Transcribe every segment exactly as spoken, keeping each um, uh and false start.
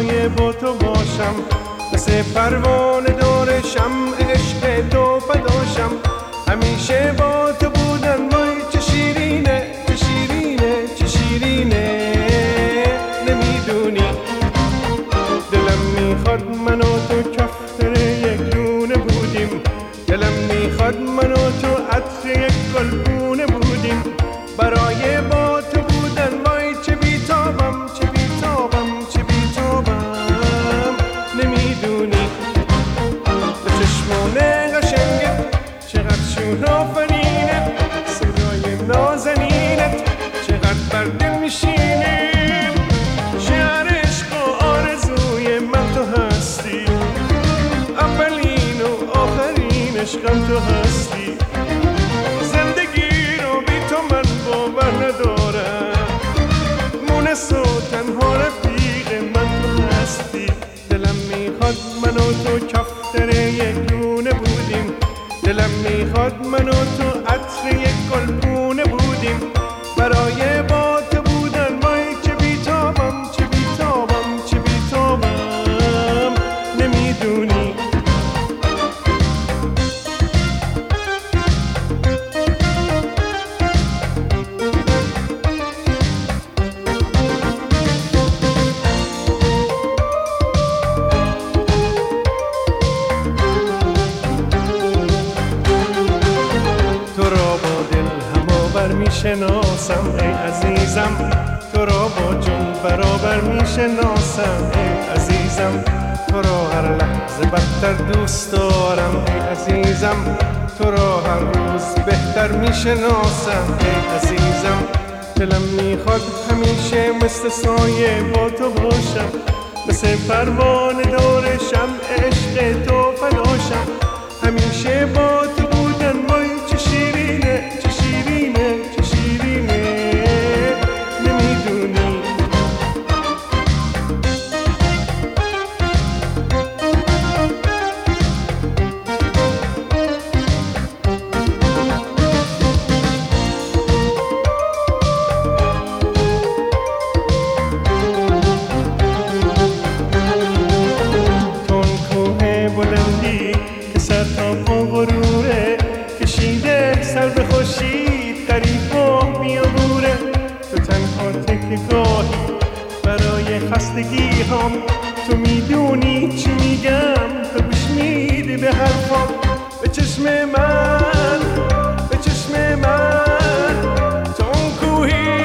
سایه با تو باشم، مثل پروانه دور شمع عشق تو فداشم. همیشه با تو بودن وای چه شیرینه، چه شیرینه، چه شیرینه. نمیدونی دلم میخواد من و تو کفتر یک دونه بودیم، دلم میخواد من و تو عطر یک گلگونه بودیم. برای با تو بودن وای چه بیتابم، چه بیتابم، چه بیتابم. نمیدونی به چشمونه قشنگت چقدر شور آفرینت، صدای نازنینت چقدر بر دل میشینه. شعر عشق و آرزوی من تو هستی، اولین و آخرین عشقم تو هستی. زندگی رو بی تو من باور ندارم، مونس و تنها رفیق من تو هستی. دلم میخواد من و تو کفتر یک دونه بودیم، دلم میخواد من و تو عطر یک گلگونه بودیم. برای با تو بودن وای چه بیتابم، چه بیتابم، چه بیتابم. نمیدونی میشناسم ای عزیزم، تو را با جون برابر میشناسم ای عزیزم. تو را هر لحظه بدتر دوست دارم ای عزیزم، تو را هر روز بهتر میشناسم ای عزیزم. دلم میخواد همیشه مثل سایه با تو باشم، مثل پروانه دور شمع عشق تو فداشم. همیشه با تو بودن وای چه شیرینه، چه شیرینه، چه شیرینه. نمیدونی تون کوه بلندی که سر تا پا غروره، کشیده سر به خورشید قریب و میاموره. تو تنها تکه گاهی برای خستگی هم، تو میدونی چی میگم، تو گوش میدی به حرفام. به چشم من، به چشم من تو اون کوهی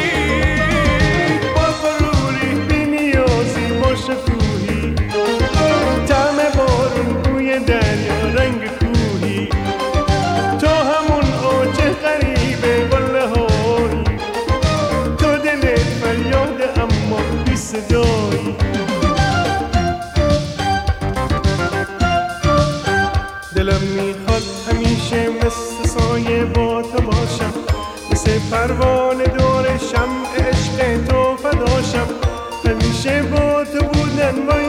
با غروری بی نیازی با شکوهی. طعم بارون روی دریا رنگ کوهی، تو همون اوج غریبه قله هایی. تو دلت فریاده اما بی صدایی. دلم میخواد همیشه مثل سایه با تو باشم، مثل پروانه دور شمع عشق تو فداشم. همیشه با تو بودن وای